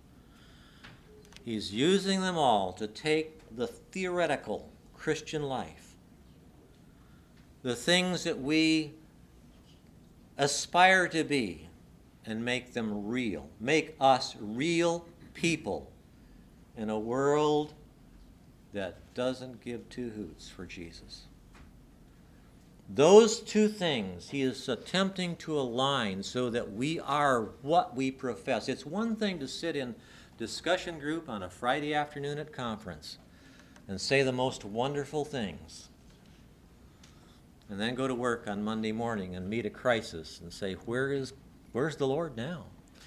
He's using them all to take the theoretical Christian life, the things that we aspire to be, and make them real. Make us real people in a world that doesn't give two hoots for Jesus. Those two things He is attempting to align so that we are what we profess. It's one thing to sit in discussion group on a Friday afternoon at conference and say the most wonderful things, and then go to work on Monday morning and meet a crisis and say, where's the Lord now?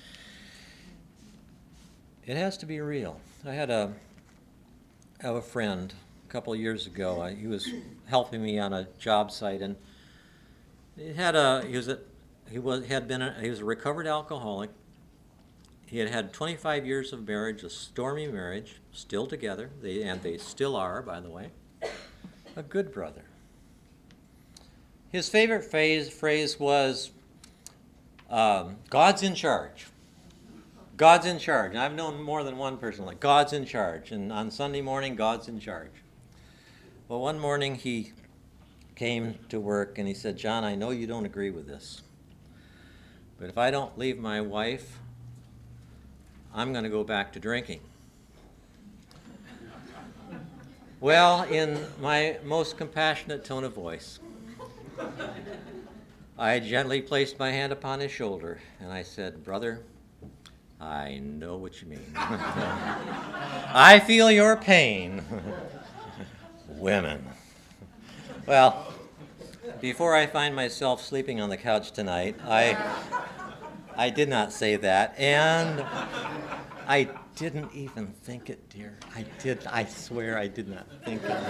It has to be real. I have a friend a couple of years ago. He was helping me on a job site, and he was a recovered alcoholic. He had had 25 years of marriage, a stormy marriage, still together, and they still are, by the way. A good brother. His favorite phrase was, God's in charge. God's in charge. And I've known more than one person like, God's in charge. And on Sunday morning, God's in charge. Well, one morning he came to work and he said, John, I know you don't agree with this, but if I don't leave my wife, I'm going to go back to drinking. Well, in my most compassionate tone of voice, I gently placed my hand upon his shoulder, and I said, brother, I know what you mean. I feel your pain. Women. Well, before I find myself sleeping on the couch tonight, I did not say that, and I didn't even think it, dear. I swear I did not think it.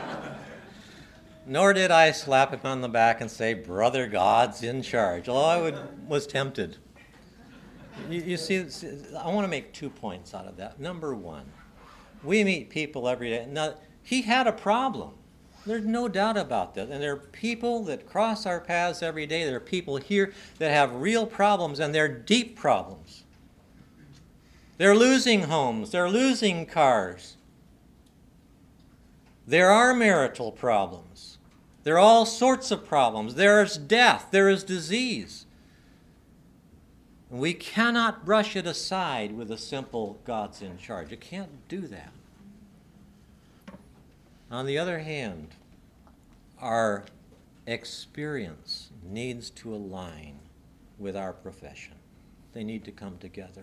Nor did I slap him on the back and say, brother, God's in charge, although I was tempted. You see, I want to make 2 points out of that. Number one, we meet people every day. Now, he had a problem. There's no doubt about that. And there are people that cross our paths every day. There are people here that have real problems, and they're deep problems. They're losing homes. They're losing cars. There are marital problems. There are all sorts of problems. There is death. There is disease. And we cannot brush it aside with a simple God's in charge. You can't do that. On the other hand, our experience needs to align with our profession. They need to come together.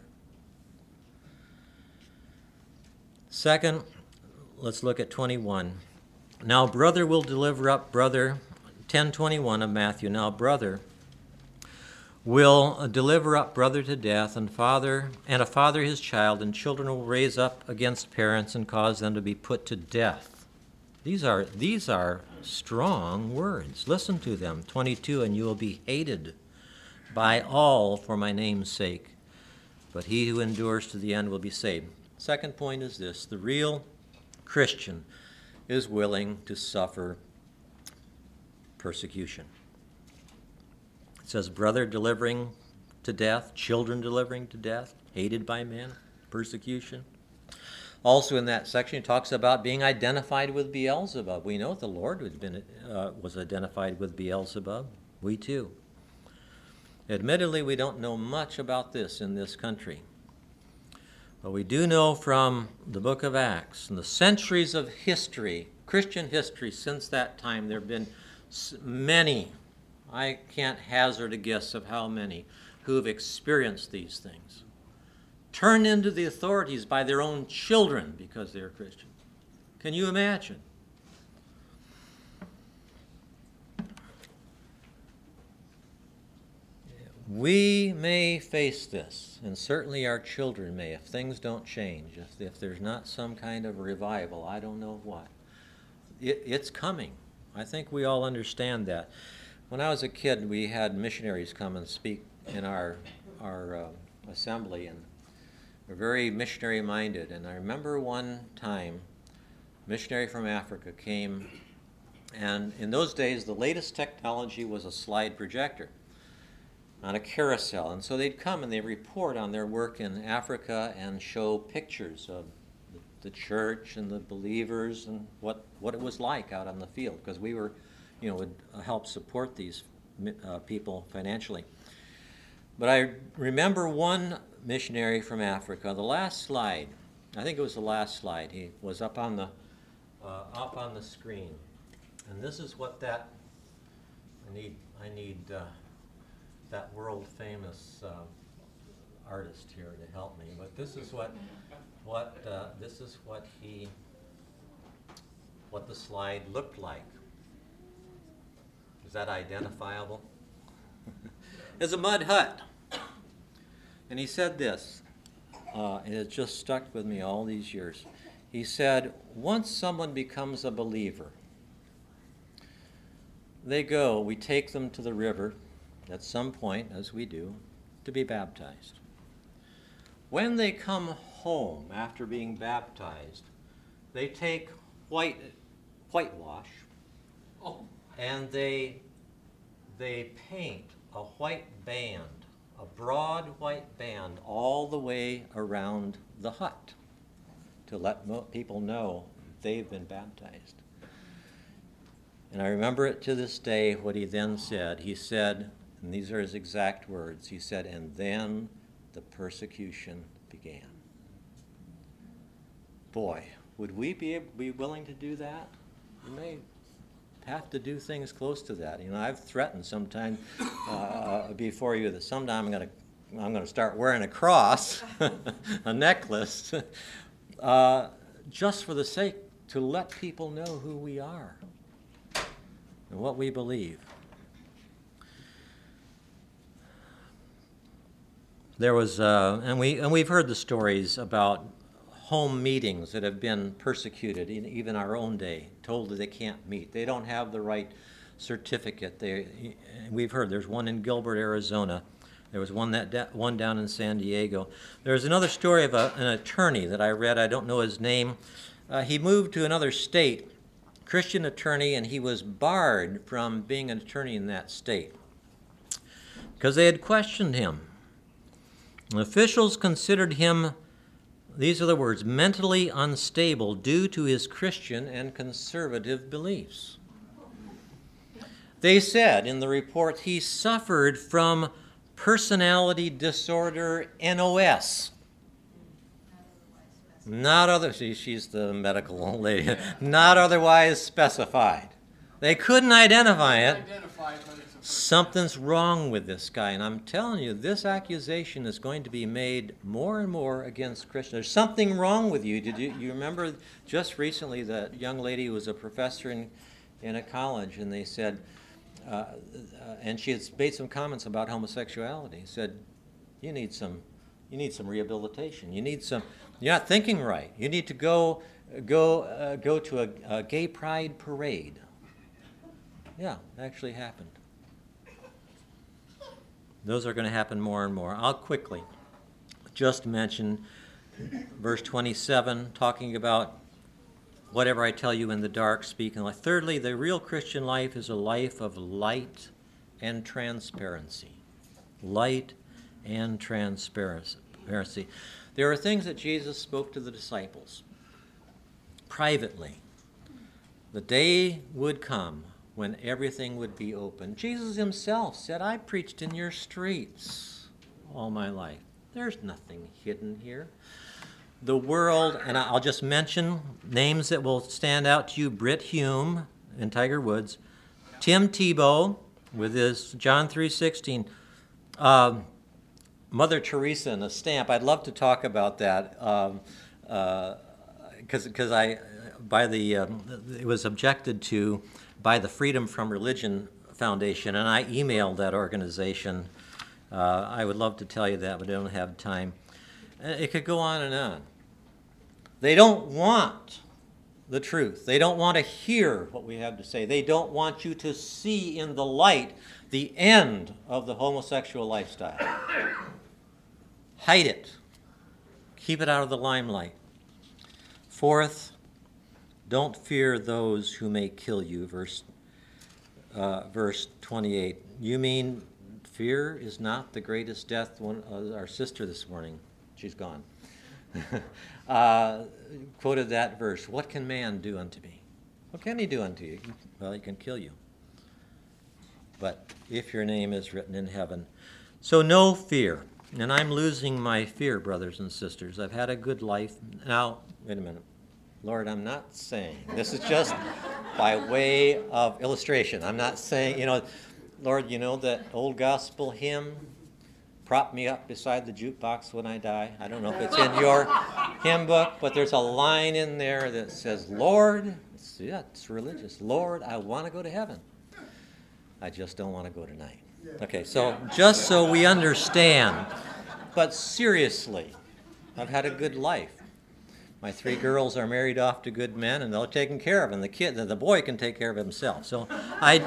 Second, let's look at 21. Now brother will deliver up brother, 10:21 of Matthew. Now brother will deliver up brother to death, and a father his child, and children will raise up against parents and cause them to be put to death. These are strong words. Listen to them. 22, and you will be hated by all for my name's sake, but he who endures to the end will be saved. Second point is this: the real Christian is willing to suffer persecution. It says brother delivering to death, children delivering to death, hated by men, persecution. Also in that section, it talks about being identified with Beelzebub. We know the Lord was identified with Beelzebub. We too. Admittedly, we don't know much about this in this country. But we do know from the book of Acts and the centuries of history, Christian history since that time, there have been many I can't hazard a guess of how many who have experienced these things. Turned into the authorities by their own children because they're Christians. Can you imagine? We may face this, and certainly our children may, if things don't change, if there's not some kind of revival, I don't know what. It's coming. I think we all understand that. When I was a kid, we had missionaries come and speak in our assembly, and they're very missionary-minded. And I remember one time, a missionary from Africa came, and in those days, the latest technology was a slide projector on a carousel. And so they'd come and they'd report on their work in Africa and show pictures of the church and the believers and what it was like out on the field, because we were, would help support these people financially. But I remember one missionary from Africa, the last slide, I think it was the last slide, he was up on the screen. And this is what that, I need that world famous artist here to help me. But this is what the slide looked like. Is that identifiable? It's a mud hut. And he said this, and it just stuck with me all these years. He said, once someone becomes a believer, we take them to the river at some point, as we do, to be baptized. When they come home after being baptized, they take whitewash, and they paint a white band, a broad white band, all the way around the hut to let people know they've been baptized. And I remember it to this day what he then said. He said, and these are his exact words, he said, and then the persecution began. Boy, would we be willing to do that? We may have to do things close to that. I've threatened sometime before you that sometime I'm going to start wearing a cross, a necklace, just for the sake to let people know who we are and what we believe. There was, and we've heard the stories about home meetings that have been persecuted in even our own day, told that they can't meet. They don't have the right certificate. We've heard there's one in Gilbert, Arizona. There was one down in San Diego. There's another story of an attorney that I read. I don't know his name. He moved to another state, Christian attorney, and he was barred from being an attorney in that state because they had questioned him. Officials considered him, these are the words, mentally unstable due to his Christian and conservative beliefs. They said in the report he suffered from personality disorder, NOS. She's the medical lady. Not otherwise specified. They couldn't identify it. Something's wrong with this guy, and I'm telling you, this accusation is going to be made more and more against Christians. There's something wrong with you. You remember just recently that young lady who was a professor in a college, and they said, and she had made some comments about homosexuality. Said, you need some rehabilitation. You're not thinking right. You need to go to a gay pride parade. Yeah, it actually happened. Those are going to happen more and more. I'll quickly just mention verse 27, talking about whatever I tell you in the dark, speak in light. Thirdly, the real Christian life is a life of light and transparency. Light and transparency. There are things that Jesus spoke to the disciples privately. The day would come when everything would be open. Jesus himself said, I preached in your streets all my life. There's nothing hidden here. The world, and I'll just mention names that will stand out to you, Britt Hume and Tiger Woods, Tim Tebow, with his John 3:16. Mother Teresa and a stamp. I'd love to talk about that because it was objected to by the Freedom from Religion Foundation, and I emailed that organization. I would love to tell you that, but I don't have time. It could go on and on. They don't want the truth. They don't want to hear what we have to say. They don't want you to see in the light the end of the homosexual lifestyle. Hide it. Keep it out of the limelight. Fourth, don't fear those who may kill you. Verse 28. You mean fear is not the greatest death? Our sister this morning, she's gone, quoted that verse. What can man do unto me? What can he do unto you? Well, he can kill you. But if your name is written in heaven. So no fear. And I'm losing my fear, brothers and sisters. I've had a good life. Now, wait a minute. Lord, I'm not saying, this is just by way of illustration. I'm not saying, Lord, that old gospel hymn, prop me up beside the jukebox when I die. I don't know if it's in your hymn book, but there's a line in there that says, Lord, it's religious. Lord, I want to go to heaven. I just don't want to go tonight. Okay, so just so we understand, but seriously, I've had a good life. My 3 girls are married off to good men, and they're taken care of, and the boy can take care of himself. So I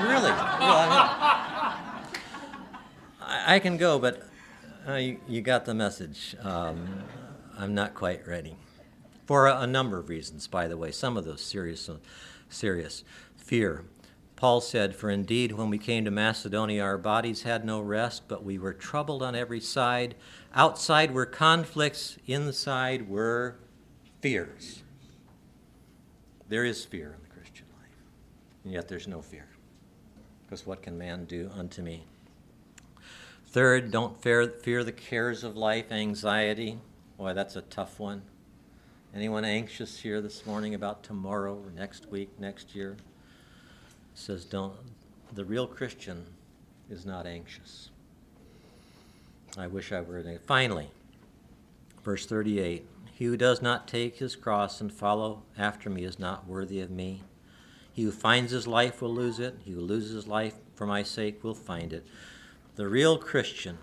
can go, but you got the message. I'm not quite ready. For a number of reasons, by the way, some of those serious fear. Paul said, for indeed, when we came to Macedonia, our bodies had no rest, but we were troubled on every side. Outside were conflicts, inside were fears. There is fear in the Christian life, and yet there's no fear. Because what can man do unto me? Third, don't fear the cares of life, anxiety. Boy, that's a tough one. Anyone anxious here this morning about tomorrow or next week, next year? Says the real Christian is not anxious. I wish I were. Finally, verse 38, he who does not take his cross and follow after me is not worthy of me. He who finds his life will lose it. He who loses his life for my sake will find it. The real Christian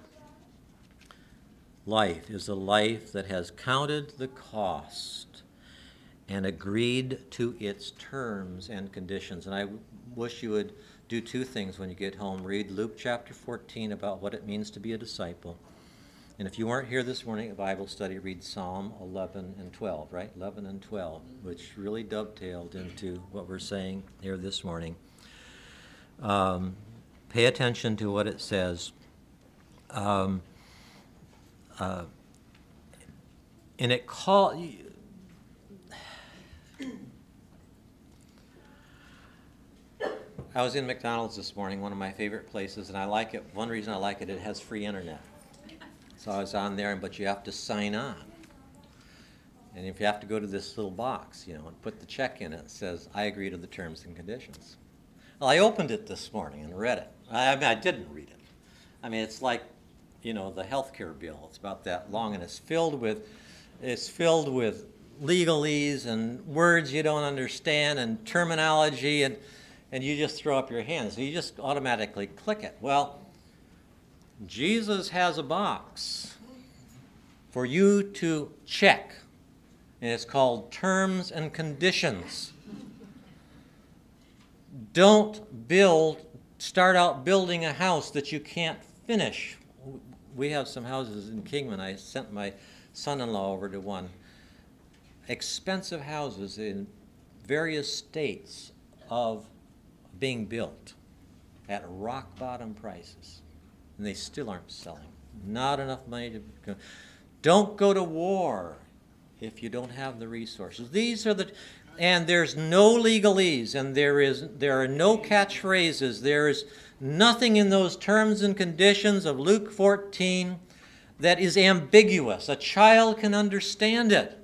life is a life that has counted the cost and agreed to its terms and conditions. And I wish you would do 2 things when you get home. Read Luke chapter 14 about what it means to be a disciple. And if you weren't here this morning at Bible study, read Psalm 11 and 12, right? 11 and 12, which really dovetailed into what we're saying here this morning. Pay attention to what it says. And it I was in McDonald's this morning, one of my favorite places, and I like it. One reason I like it, it has free internet. So I was on there, but you have to sign on. And if you have to go to this little box, and put the check in it says, I agree to the terms and conditions. Well, I opened it this morning and read it. I didn't read it. It's like, the health care bill. It's about that long, and it's filled with legalese and words you don't understand and terminology, and you just throw up your hands. So you just automatically click it. Well, Jesus has a box for you to check, and it's called terms and conditions. Don't start out building a house that you can't finish. We have some houses in Kingman. I sent my son-in-law over to one. Expensive houses in various states of being built at rock bottom prices, and they still aren't selling. Not enough money to go. Don't go to war if you don't have the resources. And there's no legalese, and there are no catchphrases. There is nothing in those terms and conditions of Luke 14 that is ambiguous. A child can understand it.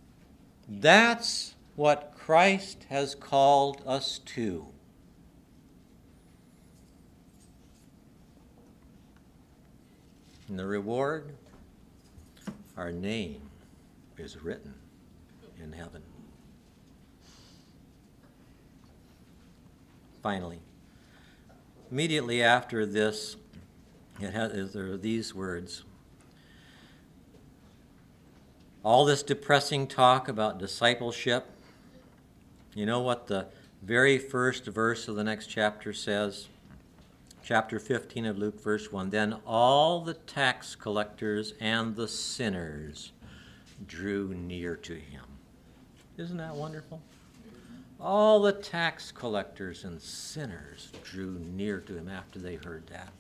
That's what Christ has called us to. And the reward, our name is written in heaven. Finally, immediately after this, there are these words. All this depressing talk about discipleship, you know what the very first verse of the next chapter says? Chapter 15 of Luke, verse 1. Then all the tax collectors and the sinners drew near to him. Isn't that wonderful? All the tax collectors and sinners drew near to him after they heard that.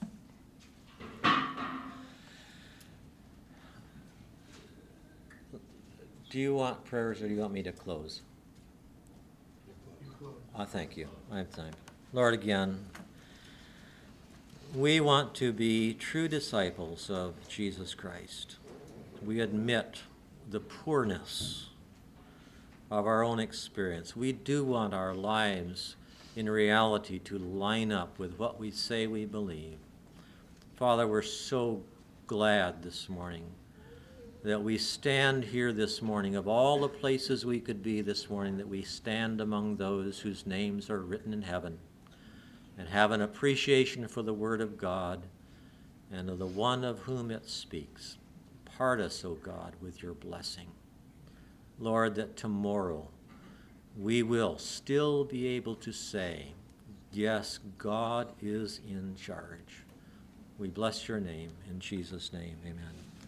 Do you want prayers or do you want me to close? Thank you. I have time. Lord, again, we want to be true disciples of Jesus Christ. We admit the poorness of our own experience. We do want our lives in reality to line up with what we say we believe. Father, we're so glad this morning that we stand here this morning. Of all the places we could be this morning, that we stand among those whose names are written in heaven and have an appreciation for the Word of God and of the one of whom it speaks. Part us, O God, with your blessing. Lord, that tomorrow we will still be able to say, yes, God is in charge. We bless your name. In Jesus' name, amen.